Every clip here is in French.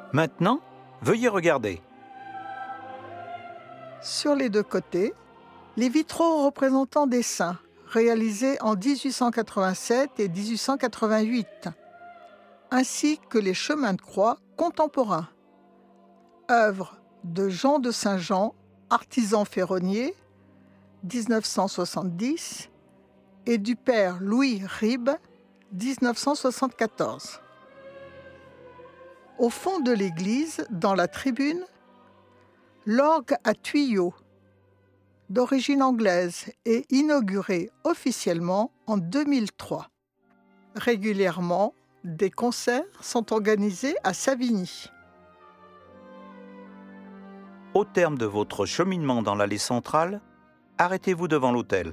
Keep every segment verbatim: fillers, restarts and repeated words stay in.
Maintenant, veuillez regarder. Sur les deux côtés, les vitraux représentant des saints, réalisés en dix-huit cent quatre-vingt-sept et dix-huit cent quatre-vingt-huit, ainsi que les chemins de croix contemporains. Œuvre de Jean de Saint-Jean, artisan ferronnier, dix-neuf cent soixante-dix, et du père Louis Ribes, dix-neuf cent soixante-quatorze. Au fond de l'église, dans la tribune, l'orgue à tuyaux, d'origine anglaise et inauguré officiellement en deux mille trois. Régulièrement, des concerts sont organisés à Savigny. Au terme de votre cheminement dans l'allée centrale, arrêtez-vous devant l'autel.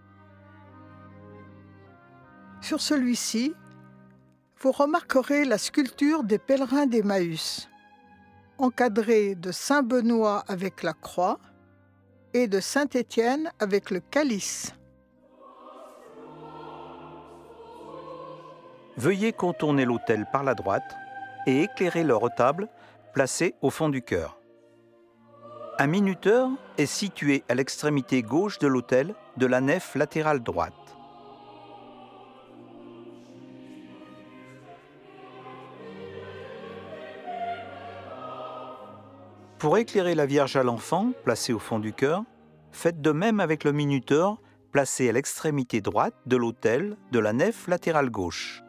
Sur celui-ci, vous remarquerez la sculpture des pèlerins d'Emmaüs, encadrée de saint Benoît avec la croix et de saint Étienne avec le calice. Veuillez contourner l'autel par la droite et éclairer le retable placé au fond du chœur. Un minuteur est situé à l'extrémité gauche de l'autel de la nef latérale droite. Pour éclairer la Vierge à l'enfant, placée au fond du chœur, faites de même avec le minuteur placé à l'extrémité droite de l'autel de la nef latérale gauche.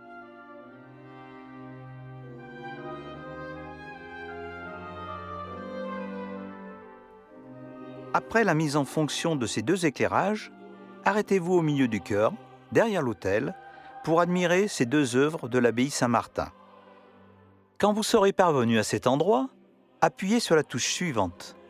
Après la mise en fonction de ces deux éclairages, arrêtez-vous au milieu du chœur, derrière l'autel, pour admirer ces deux œuvres de l'abbaye Saint-Martin. Quand vous serez parvenu à cet endroit, appuyez sur la touche suivante.